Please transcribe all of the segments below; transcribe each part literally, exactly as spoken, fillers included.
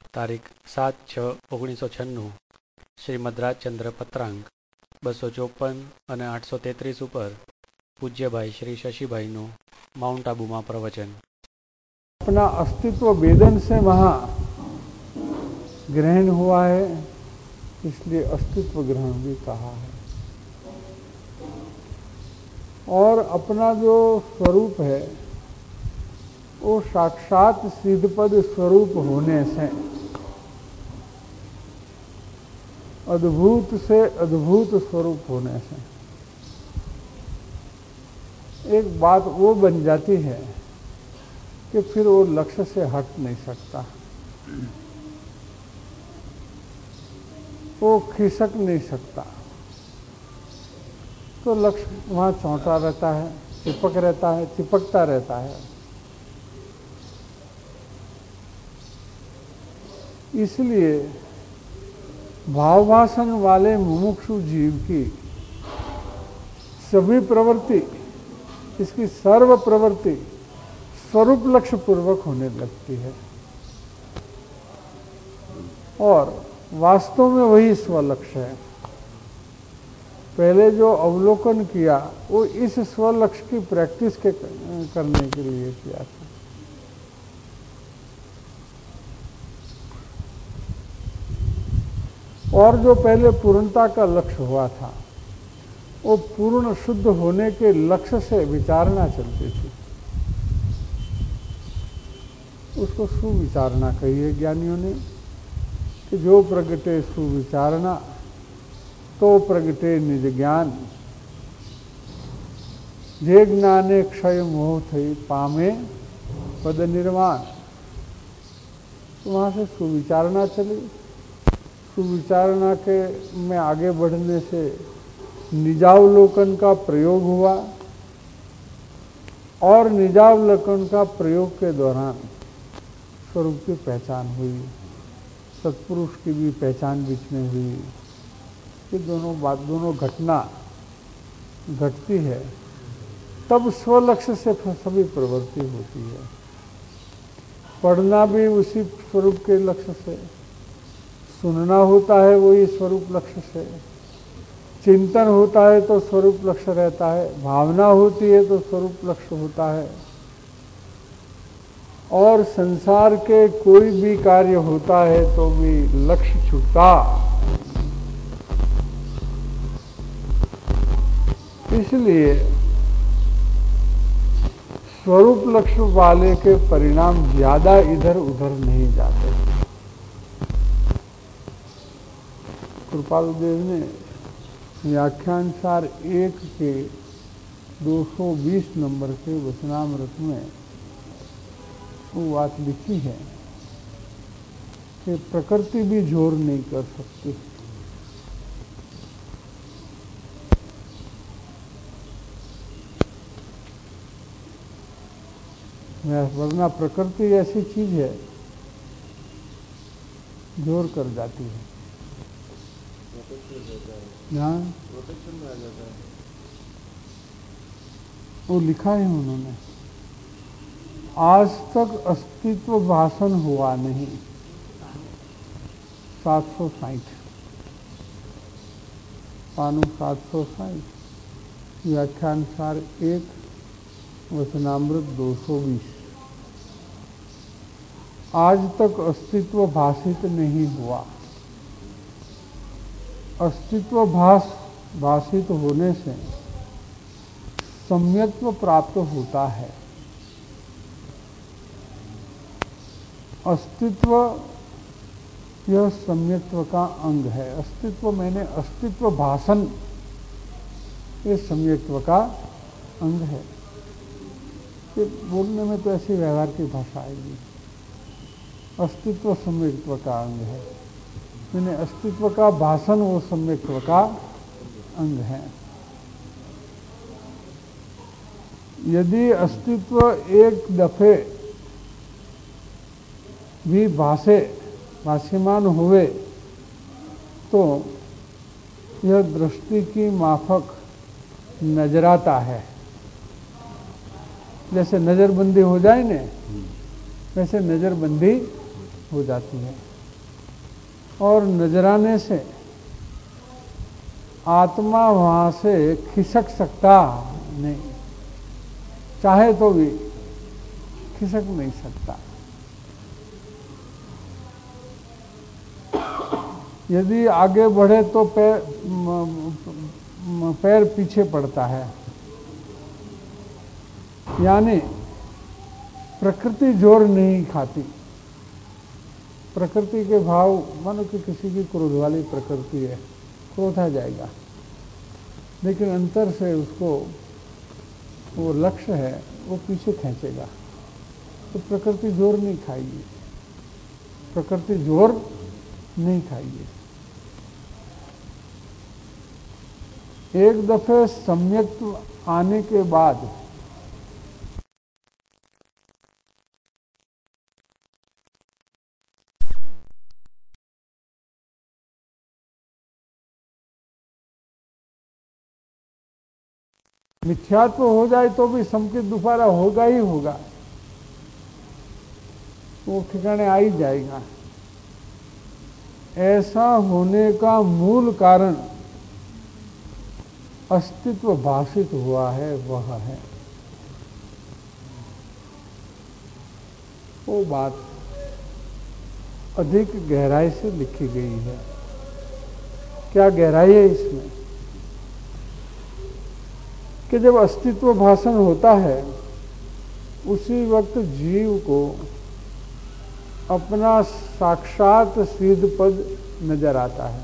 તારીખ સાત છ ઓગણીસો છન્નું શ્રીમદ રાજચંદ્ર પત્રાંક બસો ચોપન અને આઠસો તેત્રીસ ઉપર પૂજ્યભાઈ શ્રી શશીભાઈનું माउंट आबू में प्रवचन। अपना अस्तित्व वेदन से वहां ग्रहण हुआ है, इसलिए अस्तित्व ग्रहण भी कहा है। और अपना जो स्वरूप है वो साक्षात सिद्धपद स्वरूप होने से, अद्भुत से अद्भुत स्वरूप होने से एक बात वो बन जाती है कि फिर वो लक्ष्य से हट नहीं सकता, वो खिसक नहीं सकता। तो लक्ष्य वहां चौंटा रहता है, चिपक रहता है, चिपकता रहता है। इसलिए भाववासन वाले मुमुक्षु जीव की सभी प्रवृत्ति, इसकी सर्व प्रवृत्ति स्वरूप लक्ष्य पूर्वक होने लगती है और वास्तव में वही स्वलक्ष्य है। पहले जो अवलोकन किया वो इस स्वलक्ष्य की प्रैक्टिस के करने के लिए किया था। और जो पहले पूर्णता का लक्ष्य हुआ था वो पूर्ण शुद्ध होने के लक्ष्य से विचारणा चलती थी, उसको सुविचारणा कही है ज्ञानियों ने कि जो प्रगटे सुविचारणा तो प्रगटे निज ज्ञान, जे ज्ञाने क्षय मोह थई पामे पद निर्वाण। तो वहां से सुविचारणा चली, सुविचारणा के में आगे बढ़ने से निजावलोकन का प्रयोग हुआ और निजावलोकन का प्रयोग के दौरान स्वरूप की पहचान हुई, सत्पुरुष की भी पहचान बीच में हुई। ये दोनों बात दोनों घटना घटती है तब स्वलक्ष्य से सभी प्रवृत्ति होती है। पढ़ना भी उसी स्वरूप के लक्ष्य से, सुनना होता है वही स्वरूप लक्ष्य से, चिंतन होता है तो स्वरूप लक्ष्य रहता है, भावना होती है तो स्वरूप लक्ष्य होता है। और संसार के कोई भी कार्य होता है तो भी लक्ष्य छूटता। इसलिए स्वरूप लक्ष्य वाले के परिणाम ज्यादा इधर उधर नहीं जाते। कृपालुदेव ने व्याख्यान सार एक के दो सौ बीस नंबर के वचनामृत में वो बात लिखी है कि प्रकृति भी जोर नहीं कर सकती। वरना प्रकृति ऐसी चीज है जोर कर जाती है, ध्यान वो लिखा है उन्होंने। आज तक अस्तित्व भाषण हुआ नहीं। सात सौ साठ पानु सात सौ साठ व्याख्यान सार एक वचनामृत दो सौ बीस। आज तक अस्तित्व भाषित नहीं हुआ। अस्तित्व भाष भाषित होने से सम्यत्व प्राप्त होता है। अस्तित्व यह सम्यत्व का अंग है। अस्तित्व मैंने अस्तित्व भाषण ये सम्यत्व का अंग है। ये बोलने में तो ऐसी व्यवहार की भाषा आएगी। अस्तित्व सम्यक्त्व का अंग है, मैंने अस्तित्व का भाषण वो सम्यक्त्व का अंग है। यदि अस्तित्व एक दफे भी भाषे भाष्यमान हुए तो यह दृष्टि की माफक नजराता है। जैसे नजरबंदी हो जाए न, वैसे नजरबंदी हो जाती है। और नजराने से आत्मा वहां से खिसक सकता नहीं, चाहे तो भी खिसक नहीं सकता। यदि आगे बढ़े तो पैर पैर पीछे पड़ता है, यानी प्रकृति जोर नहीं खाती। प्रकृति के भाव, मानो कि किसी की क्रोध वाली प्रकृति है, क्रोध आ जाएगा, लेकिन अंतर से उसको वो लक्ष्य है वो पीछे खींचेगा। तो प्रकृति जोर नहीं खाएगी, प्रकृति जोर नहीं खाएगी। एक दफे सम्यक्त्व आने के बाद मिथ्यात्व हो जाए तो भी संकित दोबारा होगा ही होगा, वो ठिकाने आ ही जाएगा। ऐसा होने का मूल कारण अस्तित्व भाषित हुआ है, वह है वो बात अधिक गहराई से लिखी गई है। क्या गहराई है इसमें कि जब अस्तित्व भाषण होता है उसी वक्त जीव को अपना साक्षात सिद्ध पद नजर आता है,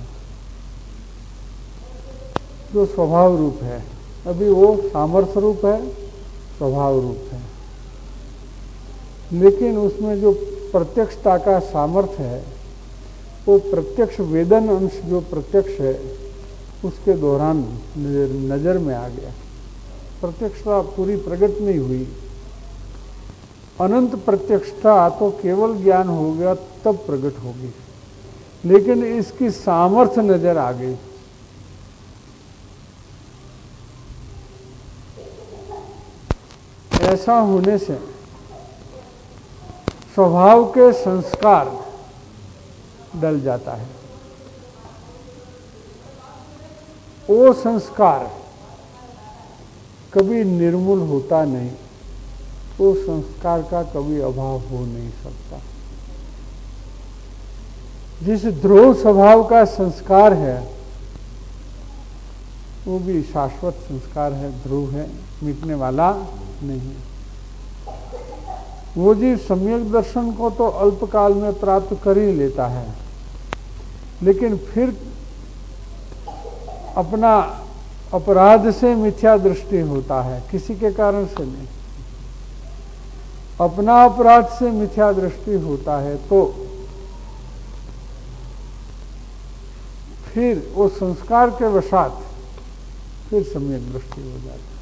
जो स्वभाव रूप है। अभी वो सामर्थ्य रूप है, स्वभाव रूप है, लेकिन उसमें जो प्रत्यक्षता का सामर्थ्य है वो प्रत्यक्ष वेदन अंश जो प्रत्यक्ष है उसके दौरान नजर में आ गया। प्रत्यक्षता पूरी प्रकट नहीं हुई। अनंत प्रत्यक्षता तो केवल ज्ञान हो गया तब प्रकट होगी, लेकिन इसकी सामर्थ्य नजर आ गई। ऐसा होने से स्वभाव के संस्कार डल जाता है। वो संस्कार कभी निर्मूल होता नहीं, वो संस्कार का कभी अभाव हो नहीं सकता। जिस ध्रुव स्वभाव का संस्कार है वो भी शाश्वत संस्कार है, ध्रुव है, मिटने वाला नहीं। वो जीव सम्यक दर्शन को तो अल्पकाल में प्राप्त कर ही लेता है, लेकिन फिर अपना अपराध से मिथ्या दृष्टि होता है, किसी के कारण से नहीं। अपना अपराध से मिथ्या दृष्टि होता है तो फिर वो संस्कार के वशात फिर सम्यक दृष्टि हो जाती है।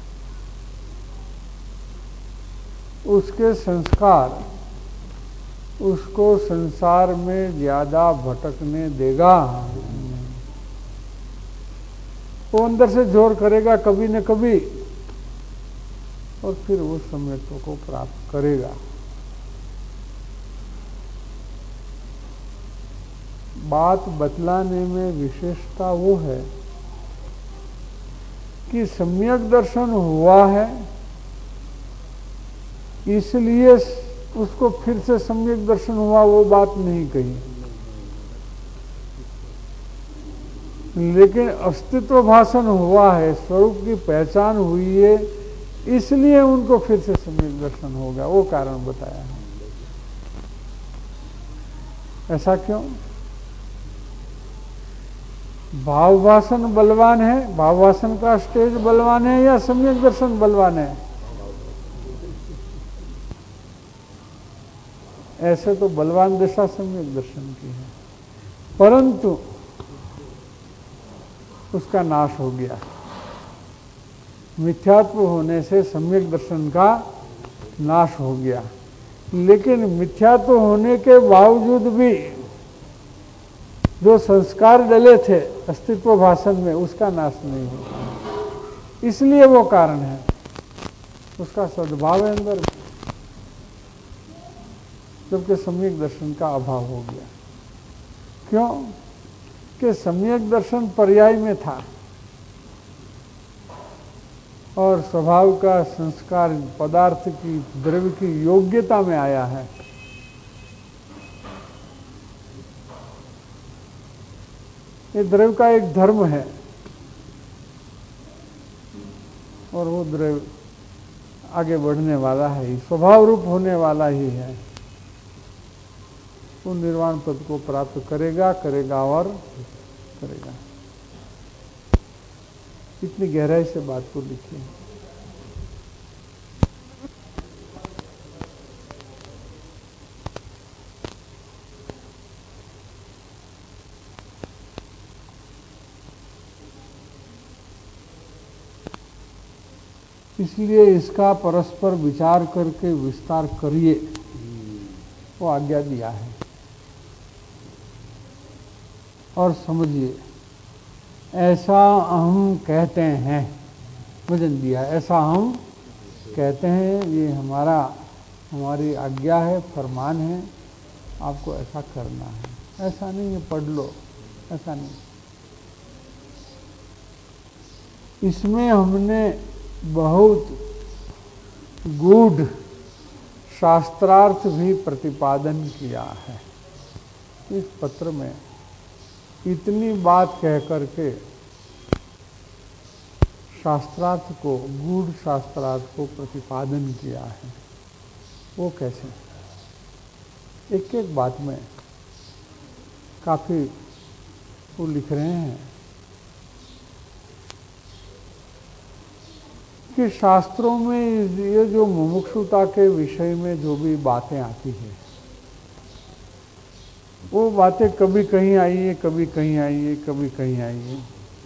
उसके संस्कार उसको संसार में ज्यादा भटकने देगा। वो अंदर से जोर करेगा कभी न कभी, और फिर वो सम्यक्त्व को प्राप्त करेगा। बात बतलाने में विशेषता वो है कि सम्यक दर्शन हुआ है इसलिए उसको फिर से सम्यक दर्शन हुआ, वो बात नहीं कही। लेकिन अस्तित्व भाषण हुआ है, स्वरूप की पहचान हुई है, इसलिए उनको फिर से सम्यक दर्शन हो गया, वो कारण बताया है। ऐसा क्यों? भाव भाषण बलवान है, भाव भाषण का स्टेज बलवान है या सम्यक दर्शन बलवान है? ऐसे तो बलवान दिशा सम्यक दर्शन की है, परंतु उसका नाश हो गया। मिथ्यात्व होने से सम्यक दर्शन का नाश हो गया, लेकिन मिथ्यात्व होने के बावजूद भी जो संस्कार डले थे अस्तित्व भाषण में उसका नाश नहीं हुआ। इसलिए वो कारण है, उसका सद्भाव है अंदर, जबकि सम्यक दर्शन का अभाव हो गया। क्यों? कि सम्यक दर्शन पर्याय में था और स्वभाव का संस्कार पदार्थ की द्रव्य की योग्यता में आया है। ये द्रव्य का एक धर्म है और वो द्रव्य आगे बढ़ने वाला है ही, स्वभाव रूप होने वाला ही है। वो निर्वाण पद को प्राप्त करेगा करेगा और करेगा। इतनी गहराई से बात को लिखी है। इसलिए इसका परस्पर विचार करके विस्तार करिए, वो आज्ञा दिया है। और समझिए, ऐसा हम कहते हैं, वचन दिया है, ऐसा हम कहते हैं, ये हमारा हमारी आज्ञा है, फरमान है, आपको ऐसा करना है। ऐसा नहीं है पढ़ लो, ऐसा नहीं। इसमें हमने बहुत गूढ़ शास्त्रार्थ भी प्रतिपादन किया है। इस पत्र में इतनी बात कह करके शास्त्रार्थ को, गूढ़ शास्त्रार्थ को प्रतिपादन किया है। वो कैसे? एक एक बात में काफी वो लिख रहे हैं कि शास्त्रों में ये जो मुमुक्षुता के विषय में जो भी बातें आती है, वो बातें कभी कहीं आई है, कभी कहीं आई है, कभी कहीं आई है।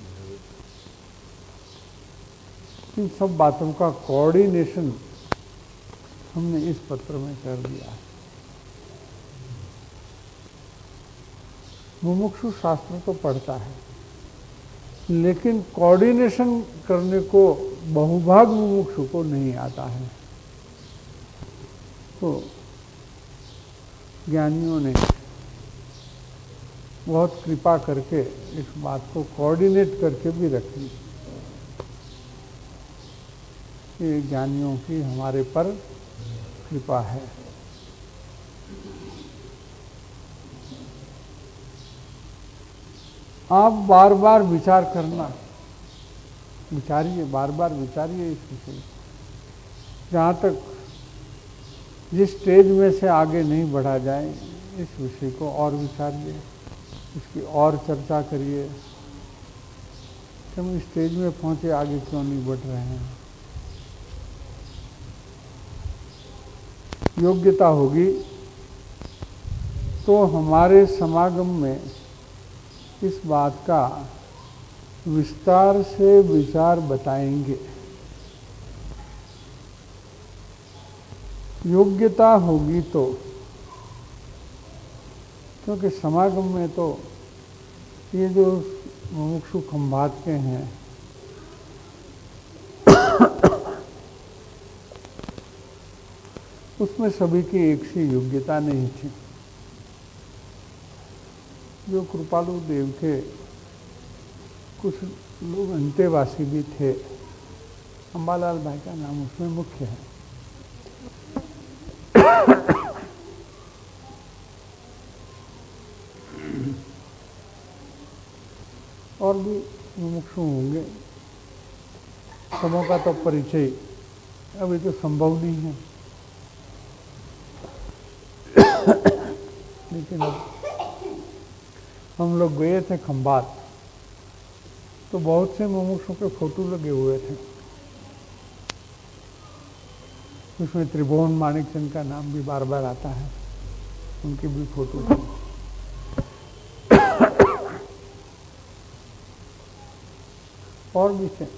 इन सब बातों का कोऑर्डिनेशन हमने इस पत्र में कर दिया है। मुमुक्षु शास्त्र तो पढ़ता है, लेकिन कोऑर्डिनेशन करने को बहुभाग मुमुक्षु को नहीं आता है। तो ज्ञानियों ने बहुत कृपा करके इस बात को कोऑर्डिनेट करके भी रखी। ये ज्ञानियों की हमारे पर कृपा है। आप बार बार विचार करना, विचारिए, बार बार विचारिए इस विषय। जहाँ तक जिस स्टेज में से आगे नहीं बढ़ा जाए, इस विषय को और विचारिए, इसकी और चर्चा करिए कि हम इस स्टेज में पहुंचे, आगे क्यों नहीं बढ़ रहे हैं। योग्यता होगी तो हमारे समागम में इस बात का विस्तार से विचार बताएंगे। योग्यता होगी तो, क्योंकि समागम में तो ये जो मुमुक्षु खंभात के हैं, उसमें सभी की एक सी योग्यता नहीं थी। जो कृपालु देव के कुछ लोग अंतेवासी भी थे, अंबालाल भाई का नाम उसमें मुख्य है। और भी मुमुक्षु होंगे, सबों का तो परिचय अभी तो संभव नहीं है। लेकिन अब हम लोग गए थे खंभात, तो बहुत से मुमुक्षों के फोटो लगे हुए थे। उसमें त्रिभुवन माणिकचंद का नाम भी बार बार आता है, उनकी भी फोटो थी। और भी थे।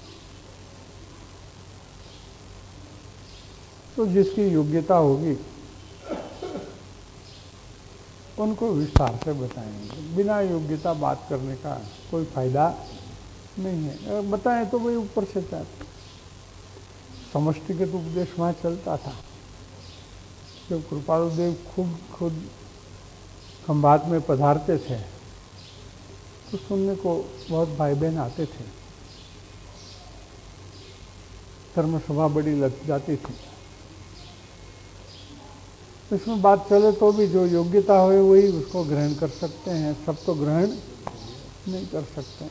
तो जिसकी योग्यता होगी उनको विस्तार से बताएंगे। बिना योग्यता बात करने का कोई फायदा नहीं है। अगर बताएं तो वही ऊपर से चाहते। समष्टि के तो उपदेश वहाँ चलता था। जब कृपालु देव खुद खुद खंभात में पधारते थे तो सुनने को बहुत भाई बहन आते थे। धर्म सभा बड़ी लग जाती थी। इसमें बात चले तो भी जो योग्यता हो वही उसको ग्रहण कर सकते हैं, सब तो ग्रहण नहीं कर सकते।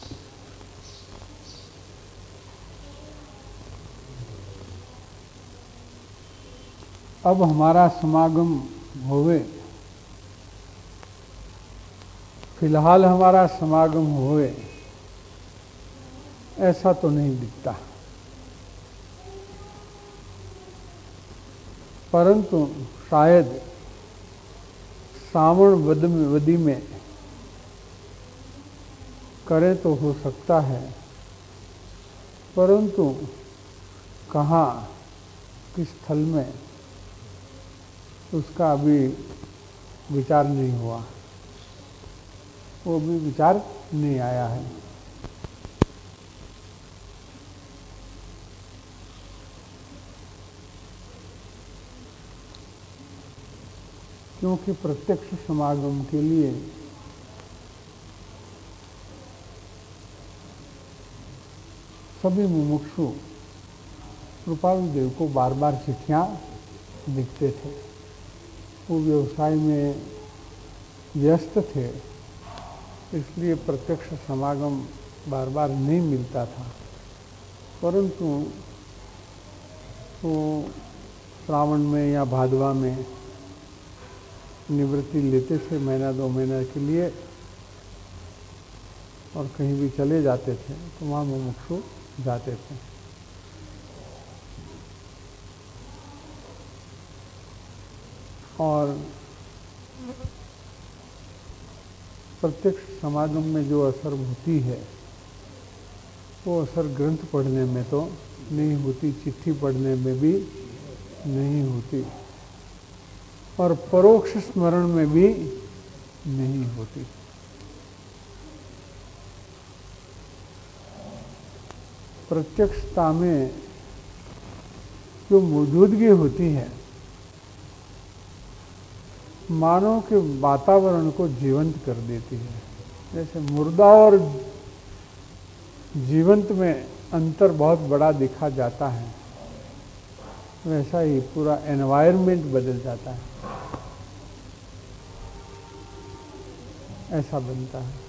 अब हमारा समागम होवे, फिलहाल हमारा समागम होवे, ऐसा तो नहीं दिखता। परंतु शायद सावन वद में वदी में करे तो हो सकता है, परंतु कहाँ किस स्थल में उसका अभी विचार नहीं हुआ, वो भी विचार नहीं आया है। क्योंकि प्रत्यक्ष समागम के लिए सभी मुमुक्षु कृपालु देव को बार बार चिट्ठियां लिखते थे। वो व्यवसाय में व्यस्त थे, इसलिए प्रत्यक्ष समागम बार बार नहीं मिलता था। परंतु वो श्रावण में या भादवा में निवृत्ति लेते थे महीना दो महीने के लिए, और कहीं भी चले जाते थे तो वहाँ मुमुक्षु जाते थे। और प्रत्यक्ष समागम में जो असर होती है वो असर ग्रंथ पढ़ने में तो नहीं होती, चिट्ठी पढ़ने में भी नहीं होती, और परोक्ष स्मरण में भी नहीं होती। प्रत्यक्षता में जो मौजूदगी होती है, मानव के वातावरण को जीवंत कर देती है। जैसे मुर्दा और जीवंत में अंतर बहुत बड़ा दिखा जाता है, वैसा ही पूरा एनवायरनमेंट बदल जाता है, ऐसा बनता है।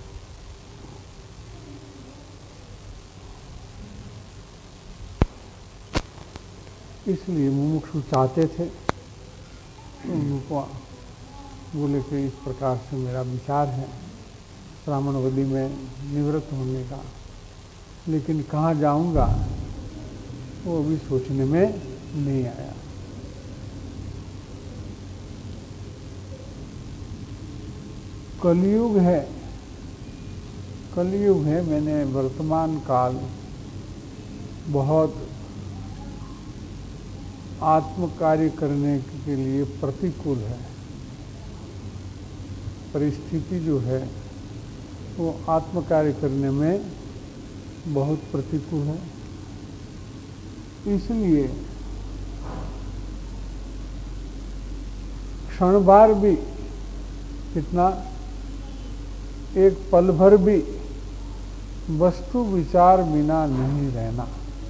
इसलिए मुमुक्षु चाहते थे, तो उनको बोले कि इस प्रकार से मेरा विचार है श्रावणवदी में निवृत्त होने का, लेकिन कहाँ जाऊंगा वो भी सोचने में नहीं आया। कलयुग है, कलयुग है, मैंने वर्तमान काल बहुत आत्म कार्य करने के लिए प्रतिकूल है। परिस्थिति जो है वो आत्म कार्य करने में बहुत प्रतिकूल है। इसलिए क्षण भर भी, कितना, एक पल भर भी वस्तु विचार बिना नहीं रहना,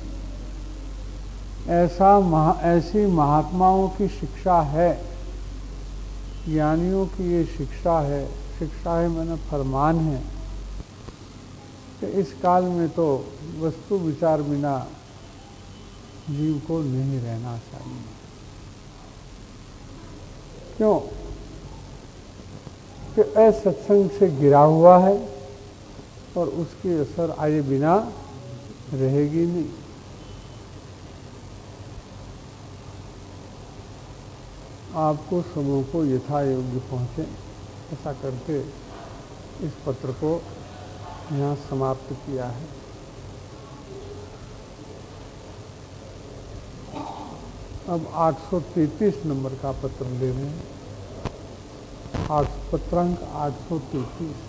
ऐसा महा, ऐसी महात्माओं की शिक्षा है, ज्ञानियों की ये शिक्षा है। शिक्षा है मैंने फरमान है कि इस काल में तो वस्तु विचार बिना जीव को नहीं रहना चाहिए। क्यों? कि असत्संग से गिरा हुआ है और उसकी असर आए बिना रहेगी नहीं। आपको सबों को यथा योग्य पहुँचे, ऐसा करके इस पत्र को यहाँ समाप्त किया है। अब आठ सौ तैंतीस नंबर का पत्र ले रहे हैं। आठ पत्रांक आठ सौ तैंतीस।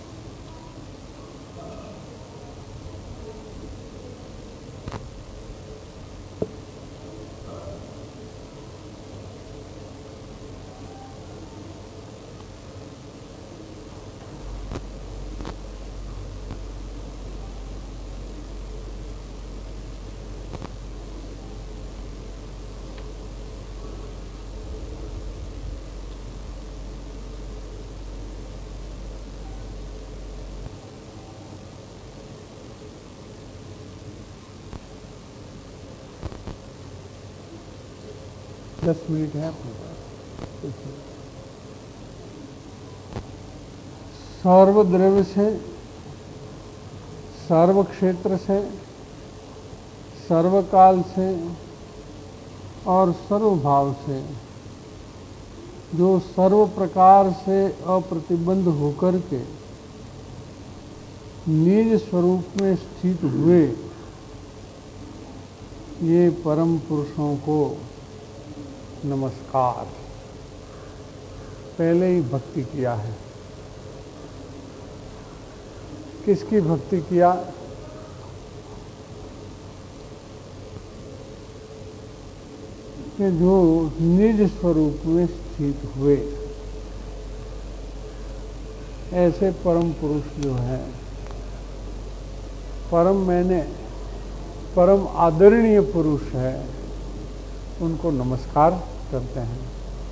दस मिनट है अपने पास। सर्वद्रव्य से, सर्व क्षेत्र से, सर्वकाल से और सर्वभाव से जो सर्व प्रकार से अप्रतिबंध होकर के निज स्वरूप में स्थित हुए ये परम पुरुषों को नमस्कार। पहले ही भक्ति किया है। किसकी भक्ति किया? कि जो निज स्वरूप में स्थित हुए ऐसे परम पुरुष जो है, परम मैंने परम आदरणीय पुरुष है, उनको नमस्कार करते हैं।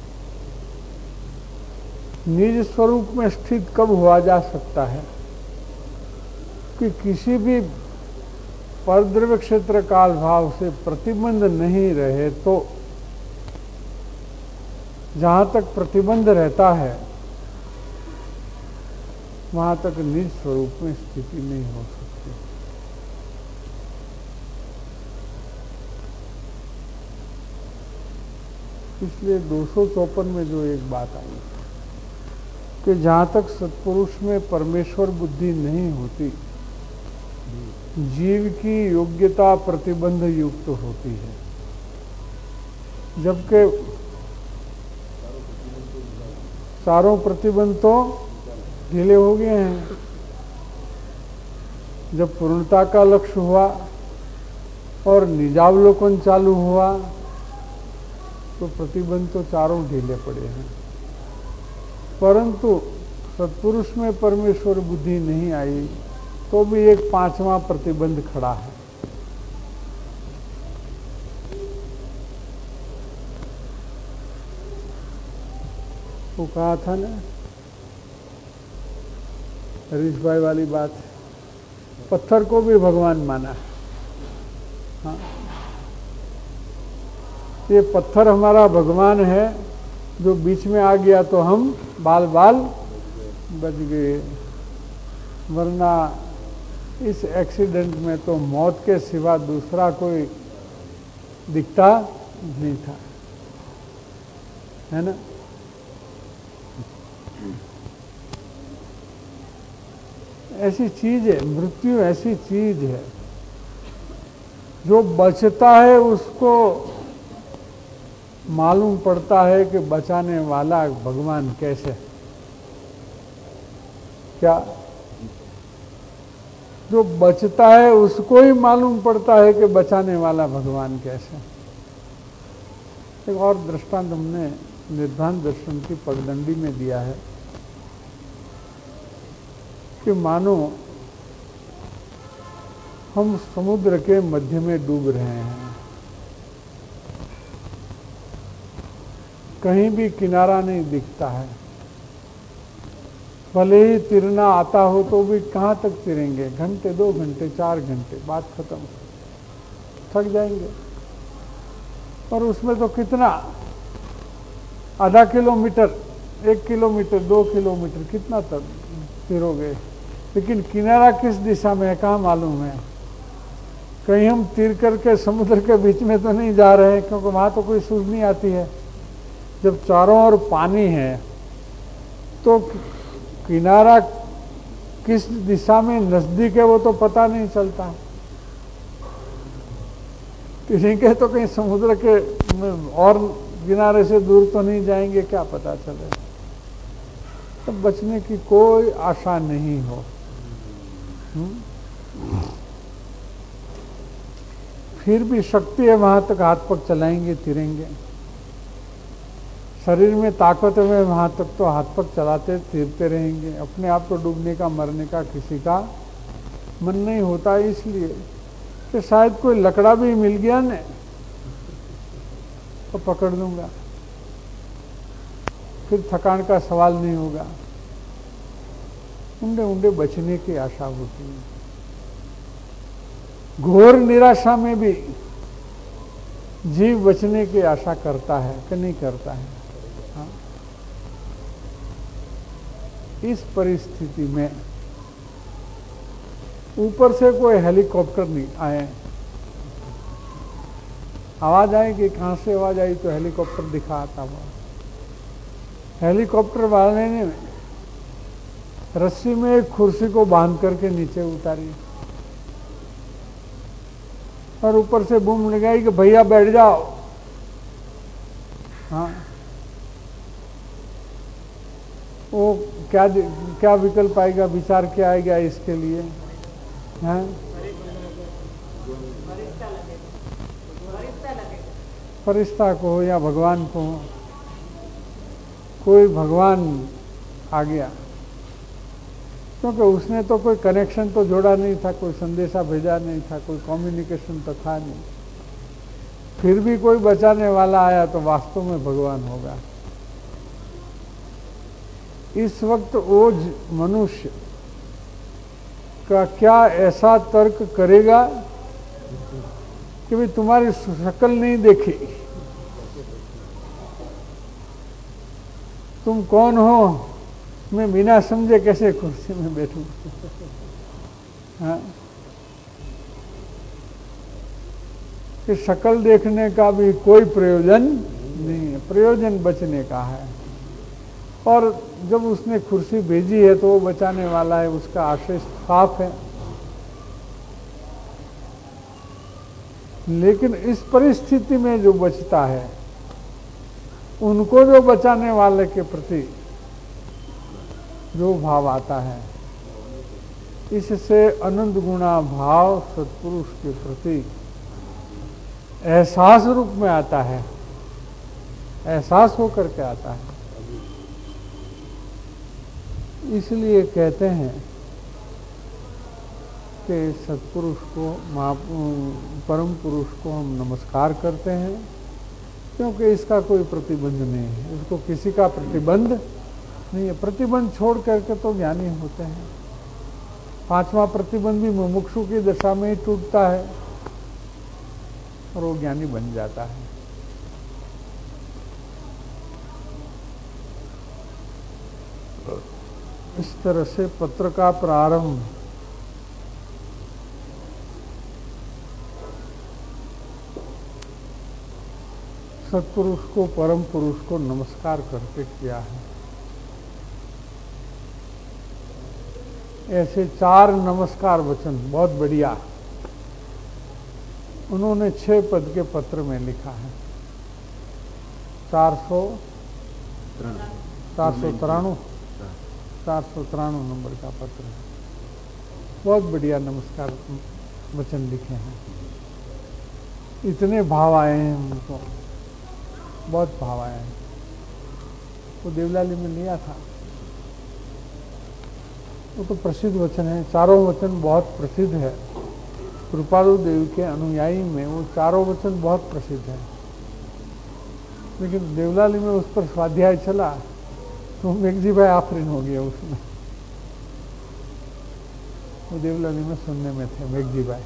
निज स्वरूप में स्थित कब हुआ जा सकता है? कि किसी भी परद्रव्य क्षेत्र काल भाव से प्रतिबंध नहीं रहे तो जहां तक प्रतिबंध रहता है वहां तक निज स्वरूप में स्थिति नहीं हो सकती। इसलिए दो सौ चौपन में जो एक बात आई कि जहां तक सत्पुरुष में परमेश्वर बुद्धि नहीं होती, जीव की योग्यता प्रतिबंध युक्त होती है। जबकि चारों प्रतिबंध तो ढीले हो गए हैं। जब पूर्णता का लक्ष्य हुआ और निजावलोकन चालू हुआ तो प्रतिबंध तो चारों ढीले पड़े हैं। परंतु सत्पुरुष में परमेश्वर बुद्धि नहीं आई तो भी एक पांचवा प्रतिबंध खड़ा है। वो कहा था ना हरीश भाई वाली बात, पत्थर को भी भगवान माना। हाँ, ये पत्थर हमारा भगवान है, जो बीच में आ गया तो हम बाल बाल बच गए, वरना इस एक्सीडेंट में तो मौत के सिवा दूसरा कोई दिखता नहीं था, है ना। ऐसी चीज है मृत्यु, ऐसी चीज है जो बचता है उसको मालूम पड़ता है कि बचाने वाला भगवान कैसे, क्या जो बचता है उसको ही मालूम पड़ता है कि बचाने वाला भगवान कैसे। एक और दृष्टांत हमने निर्धान दर्शन की पगडंडी में दिया है कि मानो हम समुद्र के मध्य में डूब रहे हैं, कहीं भी किनारा नहीं दिखता है, भले ही तिरना आता हो तो भी कहां तक तिरेंगे, घंटे दो घंटे चार घंटे, बात खत्म, थक जाएंगे। और उसमें तो कितना आधा किलोमीटर, एक किलोमीटर, दो किलोमीटर कितना तक तिरोगे, लेकिन किनारा किस दिशा में है कहाँ मालूम है। कहीं हम तीर करके समुद्र के बीच में तो नहीं जा रहे, क्योंकि वहां तो कोई सूझ नहीं आती है। जब चारों ओर पानी है तो किनारा किस दिशा में नजदीक है वो तो पता नहीं चलता। तिरेंगे तो कहीं समुद्र के और किनारे से दूर तो नहीं जाएंगे, क्या पता चले। तो बचने की कोई आशा नहीं हो। हुँ? फिर भी शक्ति है, वहां तक हाथ पग चलाएंगे, तिरेंगे। शरीर में ताकत है, वहां तक तो हाथ पग चलाते तिरते रहेंगे। अपने आप को डूबने का मरने का किसी का मन नहीं होता, इसलिए कि शायद कोई लकड़ा भी मिल गया न तो पकड़ लूंगा, फिर थकान का सवाल नहीं होगा। उंडे उंडे बचने की आशा होती है। घोर निराशा में भी जीव बचने की आशा करता है कि नहीं करता है? हाँ? इस परिस्थिति में ऊपर से कोई हेलीकॉप्टर नहीं आए, आवाज आई कि कहां से आवाज आई तो हेलीकॉप्टर दिखा आता हुआ। हेलीकॉप्टर वाले ने रस्सी में एक कुर्सी को बांध करके नीचे उतारी और ऊपर से बूम लगाई कि भैया बैठ जाओ। हाँ, वो क्या क्या विकल्प आएगा, विचार क्या आएगा इसके लिए? हाँ, फरिश्ता को या भगवान को, कोई भगवान आ गया, क्योंकि उसने तो कोई कनेक्शन तो जोड़ा नहीं था, कोई संदेशा भेजा नहीं था, कोई कम्युनिकेशन तो था नहीं। फिर भी कोई बचाने वाला आया तो वास्तव में भगवान होगा। इस वक्त वो मनुष्य का क्या ऐसा तर्क करेगा कि भाई तुम्हारी शक्ल नहीं देखी, तुम कौन हो, मैं बिना समझे कैसे कुर्सी में बैठूं? हाँ? कि शक्ल देखने का भी कोई प्रयोजन नहीं है, प्रयोजन बचने का है। और जब उसने कुर्सी भेजी है तो वो बचाने वाला है, उसका आशय साफ है। लेकिन इस परिस्थिति में जो बचता है, उनको जो बचाने वाले के प्रति जो भाव आता है, इससे अनंत गुणा भाव सत्पुरुष के प्रति एहसास रूप में आता है, एहसास होकर के आता है। इसलिए कहते हैं कि सत्पुरुष को, महा परम पुरुष को हम नमस्कार करते हैं, क्योंकि इसका कोई प्रतिबंध नहीं है, उसको किसी का प्रतिबंध नहीं है। प्रतिबंध छोड़ करके तो ज्ञानी होते हैं। पांचवा प्रतिबंध भी मुमुक्षु की दशा में ही टूटता है और वो ज्ञानी बन जाता है। इस तरह से पत्र का प्रारंभ सत्पुरुष को, परम पुरुष को नमस्कार करके किया है। ऐसे चार नमस्कार वचन बहुत बढ़िया उन्होंने छह पद के पत्र में लिखा है। चार सौ चार सौ तिरानवे चार सौ तिरानवे नंबर का पत्र है। बहुत बढ़िया नमस्कार वचन लिखे हैं। इतने भाव आए हैं उनको, बहुत भाव आए हैं। वो देवलाली में लिया था, वो तो प्रसिद्ध वचन है। चारों वचन बहुत प्रसिद्ध है। कृपालु देव के अनुयायी में वो चारों वचन बहुत प्रसिद्ध है। लेकिन देवलाली में उस पर स्वाध्याय चला तो मेघजी भाई आफरीन हो गया उसमें। वो देवलाली में सुनने में थे मेघजी भाई।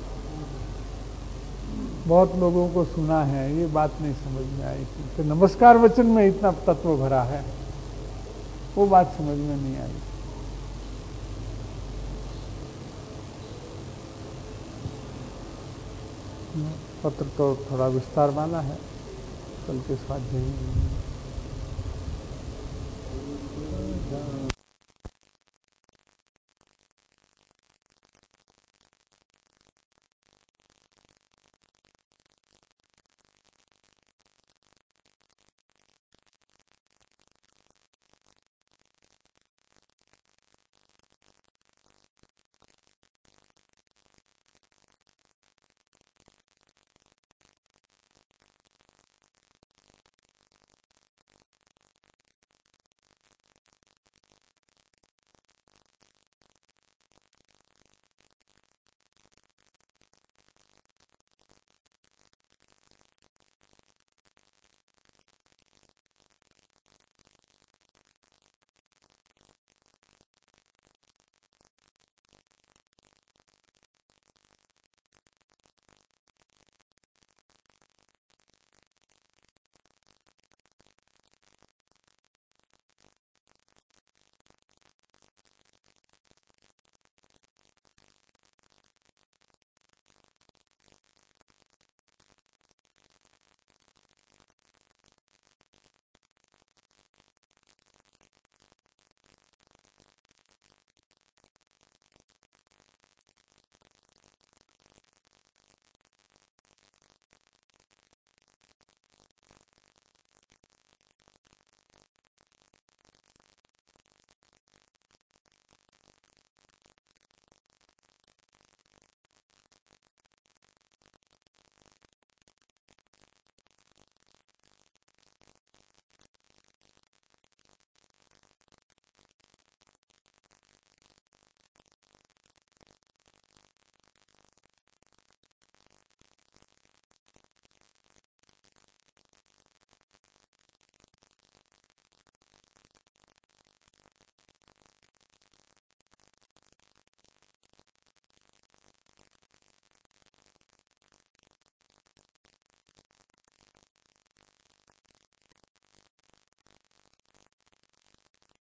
बहुत लोगों को सुना है, ये बात नहीं समझ में आई कि नमस्कार वचन में इतना तत्व भरा है, वो बात समझ में नहीं आई। पत्र तो थोड़ा विस्तार वाला है, कल के स्वाध्याय